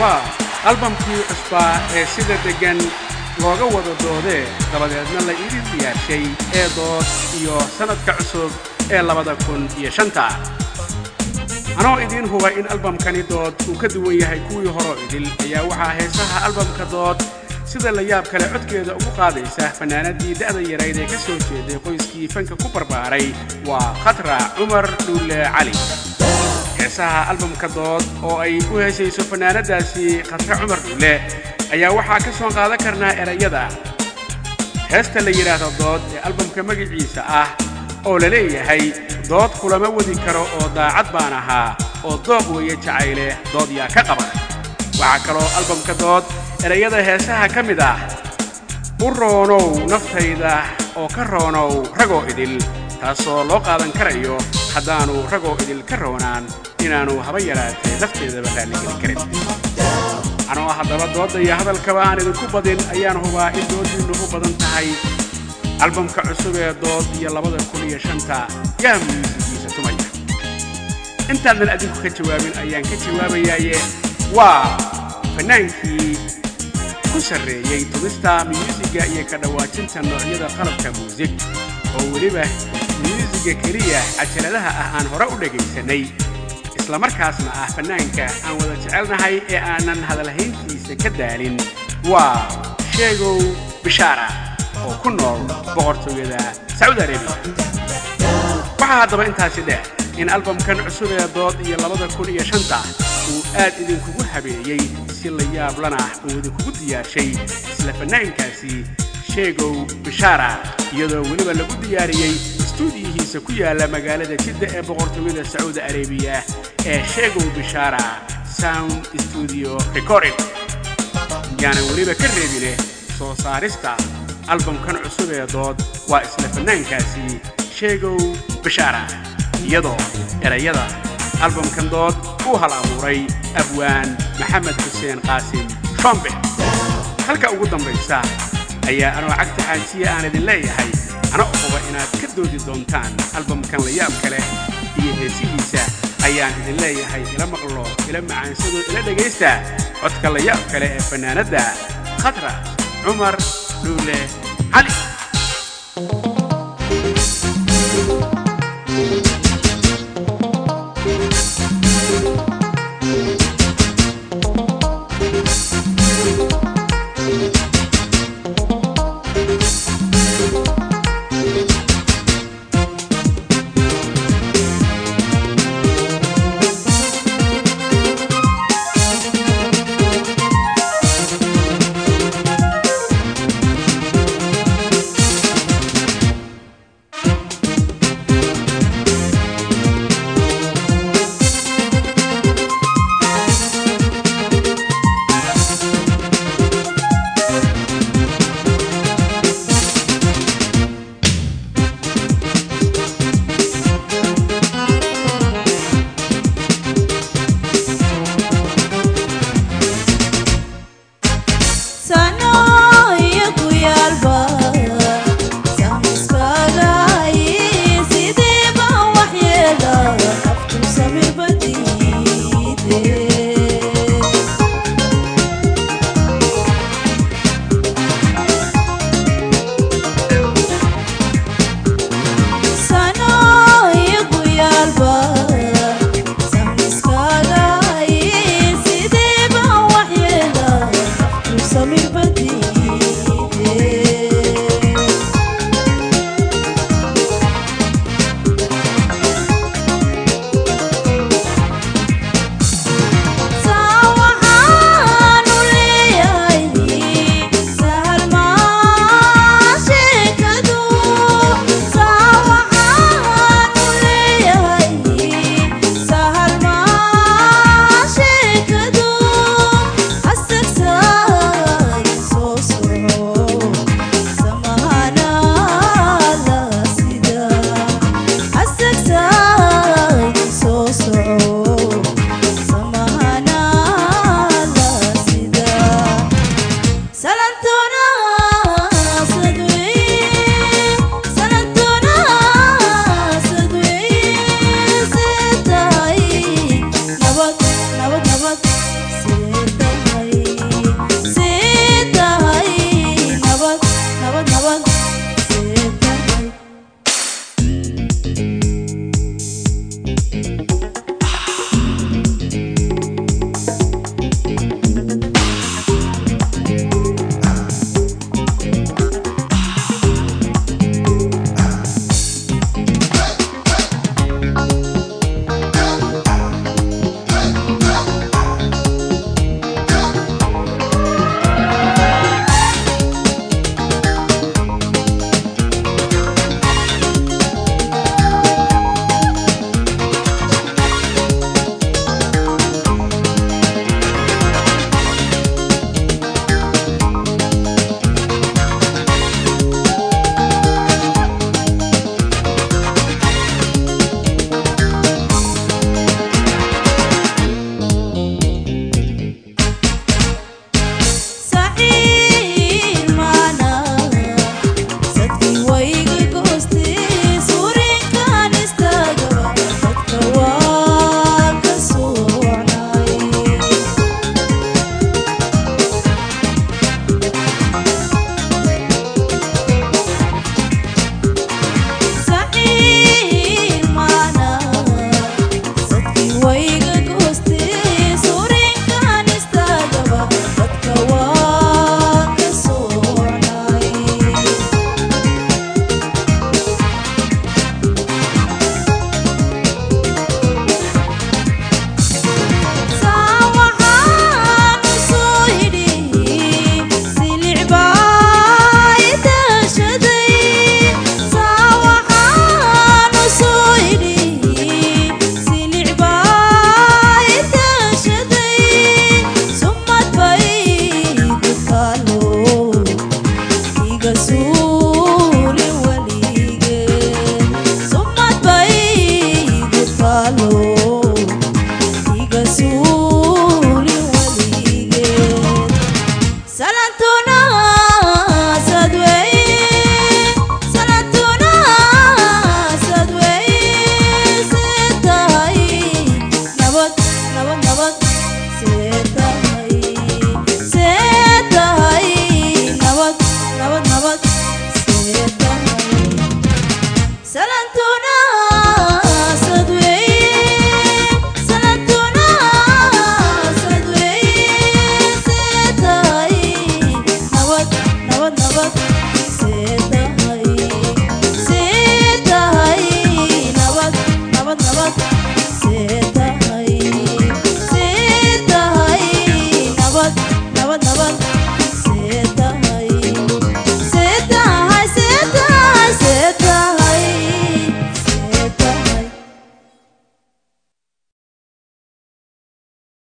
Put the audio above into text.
waa albamkii cusbaa ee sida degan looga wada doodee dabadeedna la idin diyaashay ee dood iyo sanadka cusub ee 2005 anoo idin huba in albamkani dood uu ka duwan yahay kuwii hore idil ayaa waxaa heesaha albamka dood sida la yaab kale codkeeda ugu qaadaysa fanaanadii da'da yarayd ee ka soo jeeday qoyskii fanka ku barbaaray waa khatra cumar dhuule cali heesaha albamka dood oo ay u heesayso fanaanadaasi khatra cumar dhuule ayaa waxaa ka soo qaadan karnaa erayada heesta la yiraahdo dood ee albamka magaciisa ah oo la leeyahay dood kulama wadi karo oo daacad baan ahaa oo dooq weeye jacayle dood yaa ka qaba waxa kaloo albamka dood erayada heesaha ka mid ah u roonow naftayda oo ka roonow ragoo idil taasoo loo qaadan karayo haddaanu ragoo idil ka roonaan inaanu haba yaraatee nafteedaba raalligelin karin anoo haddaba doodda iyo hadalkaba aan idinku badin ayaan hubaa in doodiinnu u badan tahay albamka cusub ee dood iyo 2005 yaa muusigiisa tumaya intaanan adinku ka jawaabin ayaan ka jawaabayaaye waa fanaankii ku sarreeyay tumista muusiga iyo ka dhawaajinta noocyada qalabka muusig oo weliba muusiga keliya cajaladaha ah aan hore u dhagaysanay isla markaasna ah fanaanka aan wada jecelnahay ee aanan hadalhayntiisa ka daalin waa sheegow bishaara oo ku nool boqortooyada Saudi Arabia waxaa haddaba intaasi dheer in albamkan cusub ee dood iyo 2005 uu aad idinkugu habeeyey si la yaab lana uu idinkugu diyaashay isla fanaankaasi sheegow bishaara iyadoo weliba lagu diyaariyey stuudiyihiisa ku yaala magaalada Jidda ee boqortooyada Saudi Arabia ee sheegow bishaara sound studio recording yaana weliba ka reebine soo saarista albamkan cusub ee dood waa isla fanaankaasi sheegow bishaara iyadoo erayada albamkan dood uu hal abuuray abwaan maxamed xuseen qaasim shombe halka ugu dambaysa ayaa anoo cagta xaajiye aan idin leeyahay ana uquba inaad ka doodi doontaan albamkan la yaab kale iyo heesihiisa ayaan idin leeyahay ila maqlo ila macaansado ila dhagaysta codka la yaab kale ee fanaanada khatra cumar dhuule cali Sana